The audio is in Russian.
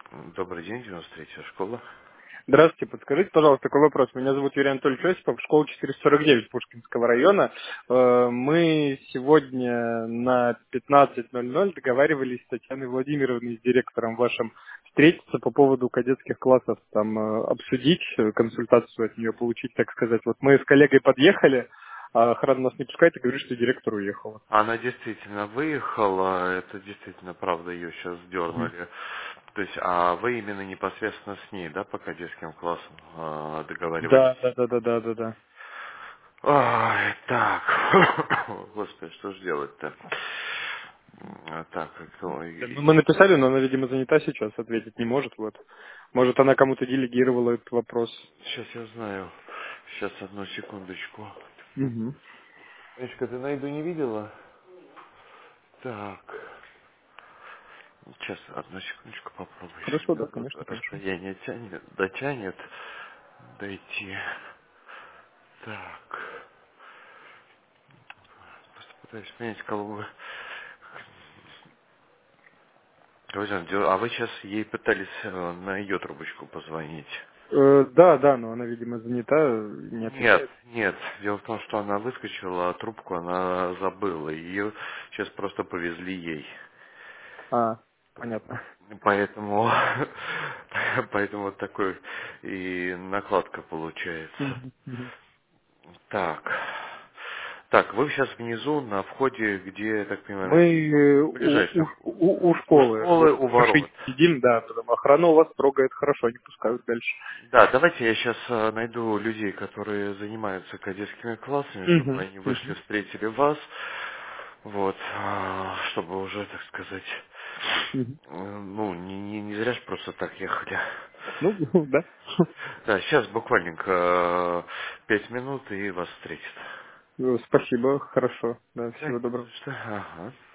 Добрый день, 93-я школа. Здравствуйте, подскажите, пожалуйста, такой вопрос. Меня зовут Юрий Анатольевич Осипов, школа 449 Пушкинского района. Мы сегодня на 15:00 договаривались с Татьяной Владимировной, с директором вашим, встретиться по поводу кадетских классов, там обсудить, консультацию от нее получить, так сказать. Вот мы с коллегой подъехали, а охрана нас не пускает и говорит, что директор уехала. Она действительно выехала, это действительно правда, ее сейчас Мгм. дернули. То есть, а вы именно непосредственно с ней, да, по кадетским классам договаривались? Да, да, да, да, да, да, да. Ай, так, господи, что же делать-то? Так, кто? Да, ну, мы написали, но она, видимо, занята сейчас, ответить не может. Вот. Может, она кому-то делегировала этот вопрос. Сейчас я знаю. Сейчас, одну секундочку. Мгм. Мишка, ты найду не видела? Так. Сейчас, одну секундочку попробую. Если Хорошо, меня да, конечно, конечно. расстояние тянет, дотянет дойти. Так. Просто пытаюсь понять, кого вы... А вы сейчас ей пытались на ее трубочку позвонить? Да, да, но она, видимо, занята, не Нет, отвечает. нет. Дело в том, что она выскочила, а трубку она забыла. Ее сейчас просто повезли ей. А, понятно. Поэтому, поэтому вот такой и накладка получается. Мгм, мгм. Так. Так, вы сейчас внизу на входе, где, я так Мы понимаю, у, ближайший у у школы, школы, вот у мы же ворот. сидим, да, там охрана у вас трогает хорошо, не пускают дальше. Да, давайте я сейчас найду людей, которые занимаются кадетскими классами, чтобы Мгм, они вышли, мгм, встретили вас, вот, чтобы уже, так сказать, мгм. ну, не зря ж просто так ехали. Ну, да. Да, сейчас буквальненько 5 минут и вас встретят. Спасибо, хорошо, да, Да, всего не доброго. за что. Ага.